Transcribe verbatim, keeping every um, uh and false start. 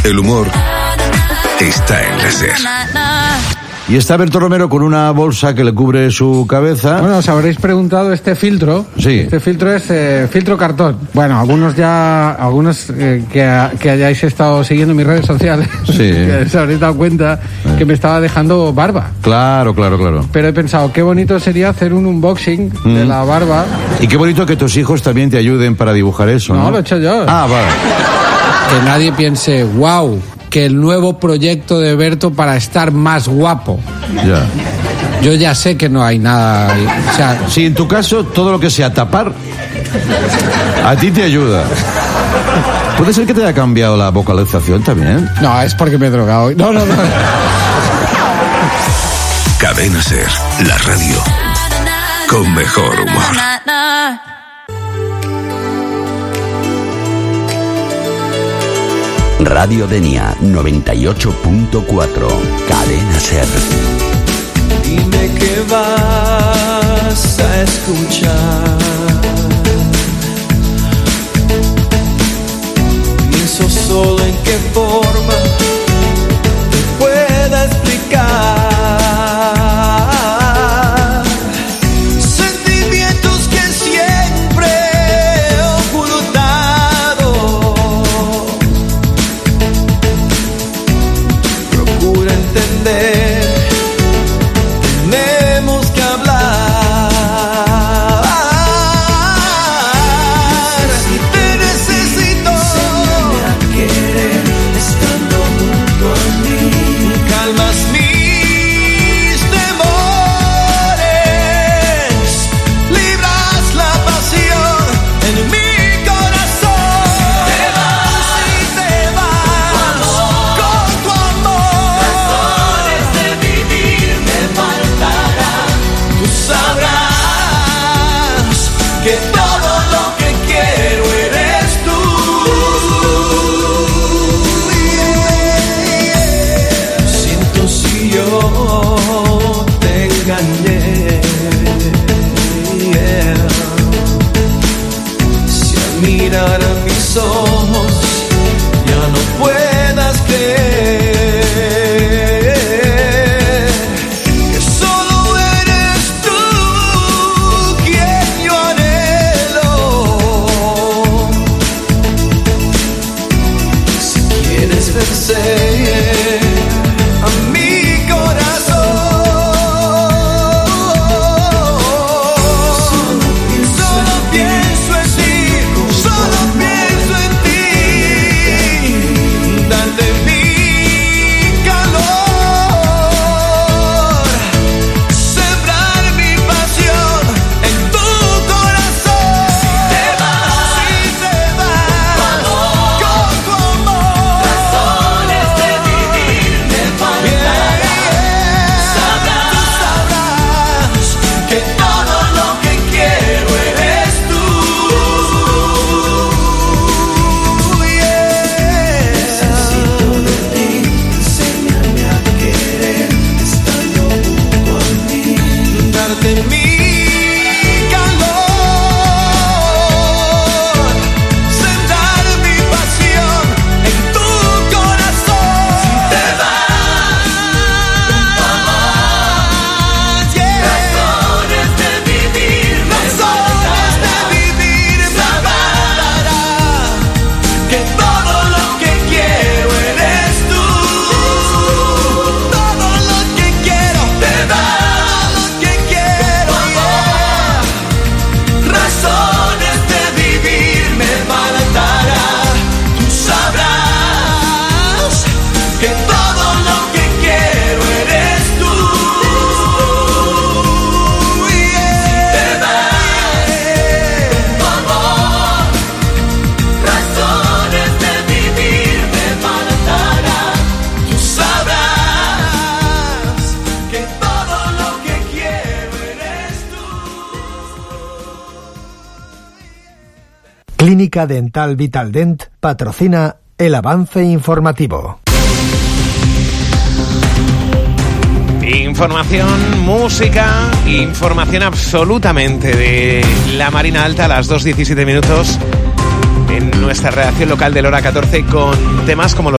El humor está en la SER. Y está Berto Romero con una bolsa que le cubre su cabeza. Bueno, os habréis preguntado este filtro. Sí. Este filtro es eh, filtro cartón. Bueno, algunos ya, algunos eh, que, que hayáis estado siguiendo mis redes sociales, sí. que os habréis dado cuenta eh. que me estaba dejando barba. Claro, claro, claro. Pero he pensado, qué bonito sería hacer un unboxing mm. de la barba. Y qué bonito que tus hijos también te ayuden para dibujar eso, ¿no? No, lo he hecho yo. Ah, vale. Que nadie piense, wow, que el nuevo proyecto de Berto para estar más guapo. Ya. Yo ya sé que no hay nada. O sea, sí, en tu caso, todo lo que sea tapar, a ti te ayuda. ¿Puede ser que te haya cambiado la vocalización también? No, es porque me he drogado. No, no, no. Cadena SER, la radio con mejor humor. Radio Denia noventa y ocho punto cuatro, Cadena SER. Dime que vas a escuchar. Pienso solo en qué forma te pueda explicar. Sentimientos que siempre he ocultado. Procura entender. Tenemos que hablar. Te necesito. Enséñame a querer estando junto a mí. Calmas mis temores. Libras la pasión en mi corazón. Te vas y te vas con tu amor. Razones de vivir me faltarán. Tú sabrás que todo lo que quiero eres tú. Siento si yo te engañé. Si al mirar a mis ojos ya no puedas creer que solo eres tú quien yo anhelo. Si quieres vencer a mi corazón, solo pienso en ti, solo pienso en ti, darte mi calor, sembrar mi pasión en tu corazón. Te vas y te vas con tu amor. Razones de vivir me faltarán. Sabrás que todo lo que quiero eres tú. Necesito de ti, enséñame a querer estando junto a mí. Darte mi calor, sembrar mi pasión en tu corazón. Te vas, razones de vivir me faltarán. Sabrás que todo lo que quiero eres tú. Todo lo que quiero te vas, lo que quiero, yeah. Razones de vivir me faltarán. Tú sabrás que todo lo que quiero eres tú. Yeah. Te vas, tu amor. Razones de vivir me faltarán. Tú sabrás que todo lo que quiero eres tú. Clínica Dental Vitaldent patrocina el avance informativo. Información, música, información absolutamente de la Marina Alta a las dos diecisiete minutos en nuestra redacción local de Lora catorce con temas como los